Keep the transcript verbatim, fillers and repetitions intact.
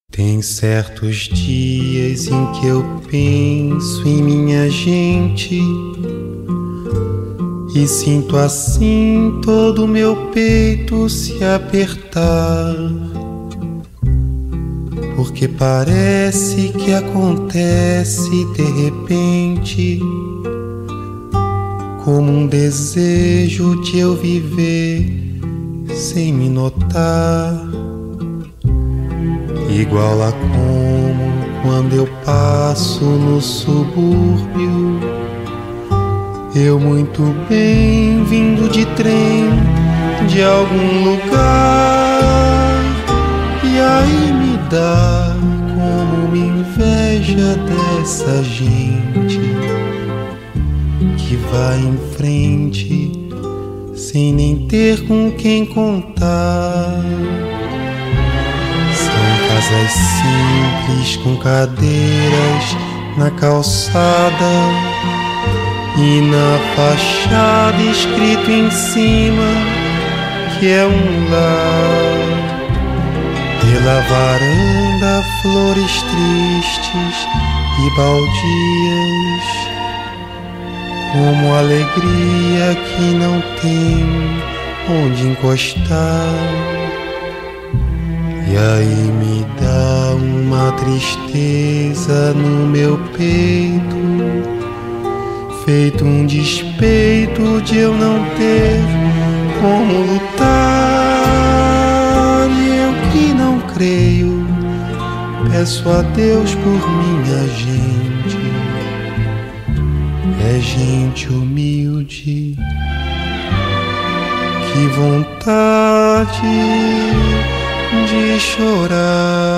Tem certos dias em que eu penso em minha gente e sinto assim todo o meu peito se apertar, porque parece que acontece de repente, como um desejo de eu viver sem me notar, igual a como quando eu passo no subúrbio, eu muito bem vindo de trem de algum lugar, e aí me dá como uma inveja dessa gente que vai em frente sem nem ter com quem contar. São casas simples com cadeiras na calçada e na fachada escrito em cima que é um lar. Pela varanda flores tristes e baldias, como alegria que não tem onde encostar. E aí me dá uma tristeza no meu peito, feito um despeito de eu não ter como lutar. E eu que não creio, peço a Deus por minha gente. É gente humilde, que vontade de chorar.